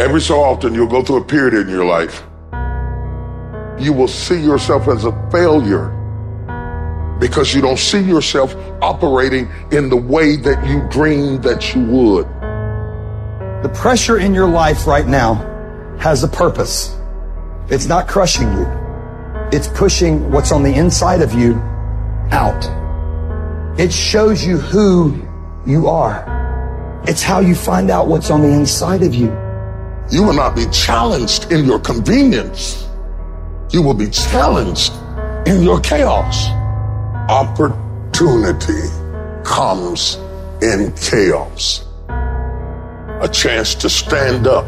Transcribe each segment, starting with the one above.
Every so often, you'll go through a period in your life. You will see yourself as a failure because you don't see yourself operating in the way that you dreamed that you would. The pressure in your life right now has a purpose. It's not crushing you. It's pushing what's on the inside of you out. It shows you who you are. It's how you find out what's on the inside of you. You will not be challenged in your convenience. You will be challenged in your chaos. Opportunity comes in chaos. A chance to stand up.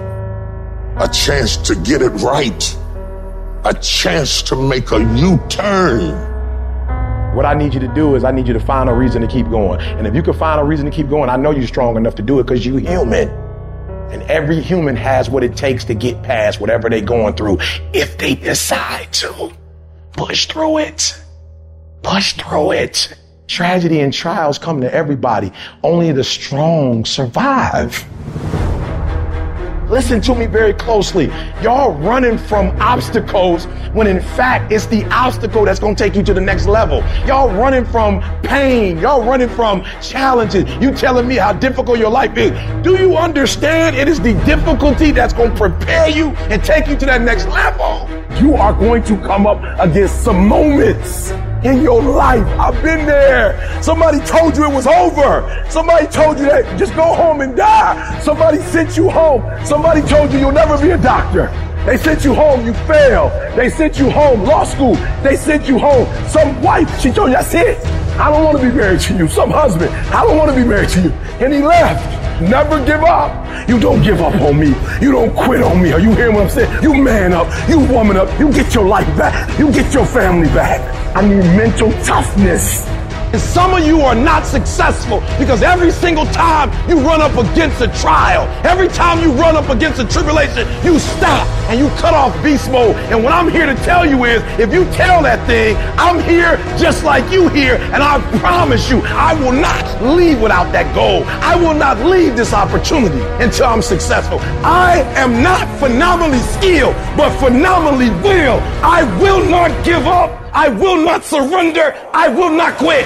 A chance to get it right. A chance to make a U-turn. What I need you to do is I need you to find a reason to keep going. And if you can find a reason to keep going, I know you're strong enough to do it because you're human. And every human has what it takes to get past whatever they're going through if they decide to. Push through it. Push through it. Tragedy and trials come to everybody. Only the strong survive. Listen to me very closely. Y'all running from obstacles when in fact it's the obstacle that's going to take you to the next level. Y'all running from pain. Y'all running from challenges. You telling me how difficult your life is. Do you understand it is the difficulty that's going to prepare you and take you to that next level? You are going to come up against some moments in your life. I've been there. Somebody told you it was over. Somebody told you that just go home and die. Somebody sent you home. Somebody told you you'll never be a doctor. They sent you home, you failed. They sent you home, law school. They sent you home. Some wife, she told you, that's it. I don't want to be married to you. Some husband, I don't want to be married to you. And he left. Never give up. You don't give up on me. You don't quit on me. Are you hearing what I'm saying? You man up. You woman up. You get your life back. You get your family back. I need mental toughness. And some of you are not successful because every single time you run up against a trial, every time you run up against a tribulation, you stop and you cut off beast mode. And what I'm here to tell you is, if you tell that thing, I'm here just like you here, and I promise you, I will not leave without that goal. I will not leave this opportunity until I'm successful. I am not phenomenally skilled, but phenomenally will. I will not give up. I will not surrender. I will not quit.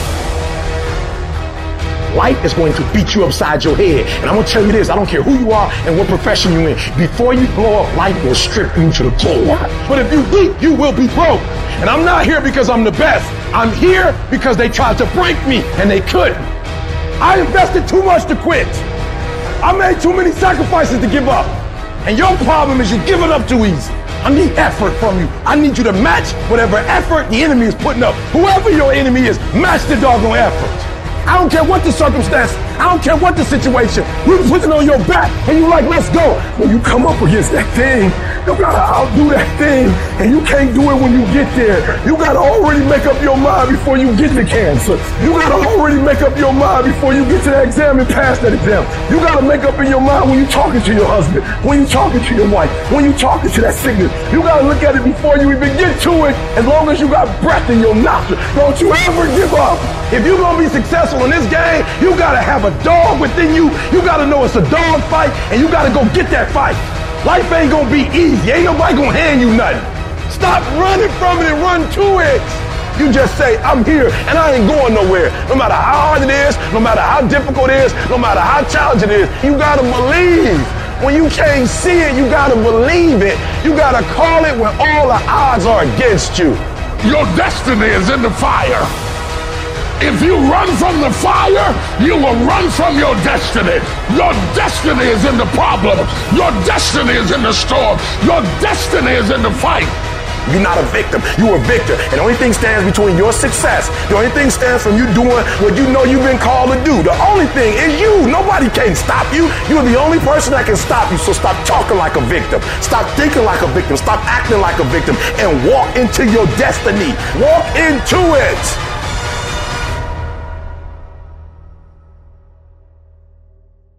Life is going to beat you upside your head. And I'm going to tell you this, I don't care who you are and what profession you're in. Before you blow up, life will strip you to the core. But if you weak, you will be broke. And I'm not here because I'm the best. I'm here because they tried to break me and they couldn't. I invested too much to quit. I made too many sacrifices to give up. And your problem is you're giving up too easy. I need effort from you. I need you to match whatever effort the enemy is putting up. Whoever your enemy is, match the doggone effort. I don't care what the circumstance. I don't care what the situation. You put it on your back and you like, let's go. When you come up against that thing, you gotta outdo that thing. And you can't do it when you get there. You gotta already make up your mind before you get the cancer. You gotta already make up your mind before you get to that exam and pass that exam. You gotta make up in your mind when you're talking to your husband, when you're talking to your wife, when you're talking to that sickness. You gotta look at it before you even get to it. As long as you got breath in your nostrils, don't you ever give up. If you're gonna be successful in this game, you gotta have a dog within you. You gotta know it's a dog fight, and you gotta go get that fight. Life ain't gonna be easy. Ain't nobody gonna hand you nothing. Stop running from it and run to it. You just say, I'm here and I ain't going nowhere. No matter how hard it is, no matter how difficult it is, no matter how challenging it is, you gotta believe. When you can't see it, you gotta believe it. You gotta call it when all the odds are against you. Your destiny is in the fire. If you run from the fire, you will run from your destiny. Your destiny is in the problem. Your destiny is in the storm. Your destiny is in the fight. You're not a victim. You're a victor. And the only thing stands between your success, the only thing stands from you doing what you know you've been called to do. The only thing is you. Nobody can stop you. You're the only person that can stop you. So stop talking like a victim. Stop thinking like a victim. Stop acting like a victim and walk into your destiny. Walk into it.